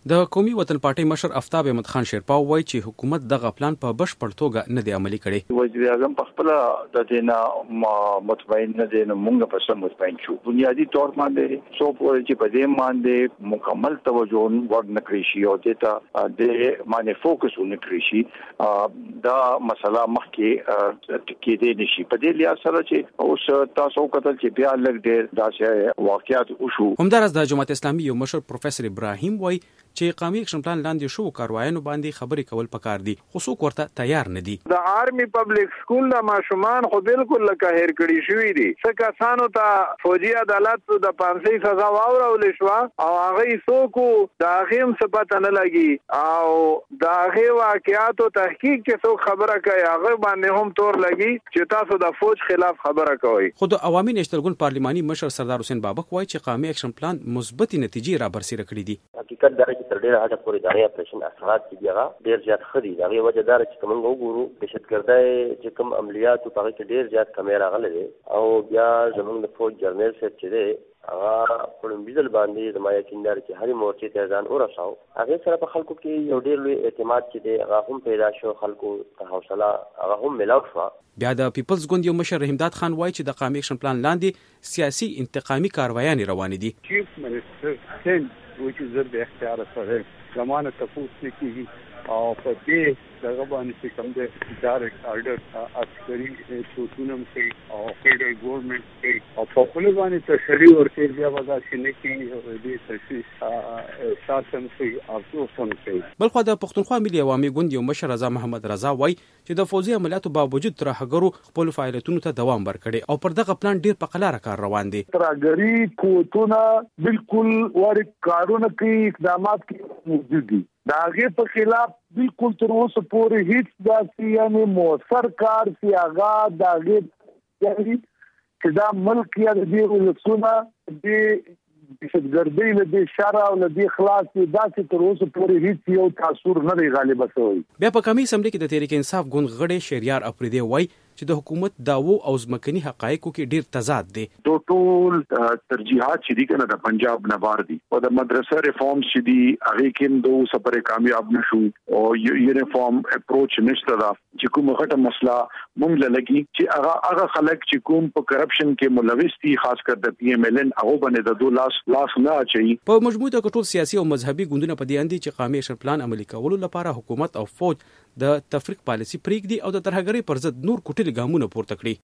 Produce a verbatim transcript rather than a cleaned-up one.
د قومي وطن پارټۍ مشر آفتاب احمد خان شیرپا وایي چې حکومت دغه پلان په بشپړ توګه نه دی عملي کړی. وزیر اعظم په خپل د دینه مطمئن نه دی، موږ په سم مطمئن شو. بنیادی تور باندې سو پورې چې په دې باندې مکمل توجه ورنه کړی شي او دته د باندې فوکس ونکړي شي، دا مسله مخکې کې دی نشي. په دې لحاظ سره چې اوس تاسو کتل چې بیا لږ ډېر داسې واقعیات وشو. همدارس د جماعت اسلامي یو مشر پروفیسور ابراهیم وایي چې قومي اکشن پلان لاندې شو کاروایانو باندې خبرې کول پکار دي، خو څوک ورته تیار نه دي. د آرمي پبلک سکول د ماشومان خو بالکل لکه هیر کړي شوی دي. څه کسانو ته فوجي عدالت د پانسي سزا واورول شو او هغه څوک د هغه څه پته نه لګي او د هغه واقعاتو تحقیق کې څوک خبره کوي هغه باندې هم تور لګي چې تاسو د فوج خلاف خبره کوي. خود عوامي نشتل ګوند پارلماني مشر سردار حسین بابک وایي چې قومي اکشن پلان مثبت نتیجې را برسېره کړې دي. حقیقت دا چې تر ډیره حده پورې د هغې اپریشن اثرات چې دي هغه ډېر زیات ښه دي. د هغې وجه دا ده چې که موږ وګورو دهشتګردۍ چې کوم عملیاتو په هغې کې ډېر زیات کمی راغلی دی او بیا زموږ د فوج جرنیل صاحب چې دی هغه په لومړي ځل باندې زما یقین دی چې هرې مورچې ته ځان ورساو. هغې سره په خلکو کې یو ډېر لوی اعتماد چې دی هغه هم پیدا شو، خلکو ته حوصله هغه هم میلاو شوه. بیا د پیپلز ګوند یو مشر رحیمداد خان وایي چې د قومي اکشن پلان لاندې سیاسي انتقامي کاروایانې روانې دي. چیف منسټر سند و چې زه د اختیار سره زمانه تفوس نه کیږي او په دې دغه باندې چې کوم د ډایرکټ آرډر عسکري څوکونه کوي او فیډرل ګورنمنت کوي او په خپل باندې تشریح ورکړي بیا ودا چې نه کیږي دې تشریح ساتم کوي او څه کوي. بلخو د پښتونخوا ملي عوامي ګوند یو مشر رضا محمد رضا وایي چې د فوزي عملیاتو باوجود ترهګرو خپل فعالیتونو ته دوام ورکړي او پر دغه پلان ډیر په قلاره کار روان دي. ترهګري قوتونه بالکل ور کارونه کوي، اقدامات کوي موجود دي. دا هغه په خلاف بالکل تر اوسه پورې هیڅ داسې یعنی موثر کار سی هغه دا هغه یعنی چې دا ملک یا د دې ولسونه د دهشتګردۍ له دې شر او له دې خلاص داسې تر اوسه پورې هیڅ یو تاثیر نه دی غالبه شوی. بیا په قومي اسمبلی کې د تحریک انصاف ګوند غړی شهریار افریدی وایي چې د حکومت داوو او ځمکني حقایقو کې ډیر تضاد دی. د ټول ترجیحات چې دي کنه د پنجاب نه بار دي او د مدرسه ریفارمز چې دي هغه کې دوه سفر کامیاب نشو او یونیفارم اپروچ نشته دا چې کومه غټه مسله مونږ لګي چې هغه هغه خلک چې کوم په کرپشن کې ملوث دي خاص کر د پی ایم ال ان هغه باندې د دوه لاس لاس نه اچي. په مجموعي توګه ټول سیاسي او مذهبي ګوندونه په دې اندي چې قومي اکشن پلان عملي کولو لپاره حکومت او فوج د تفریق پالیسي پریږدي او د ترهګرۍ پر ضد نور کوټلي ګامونه پورته کړي.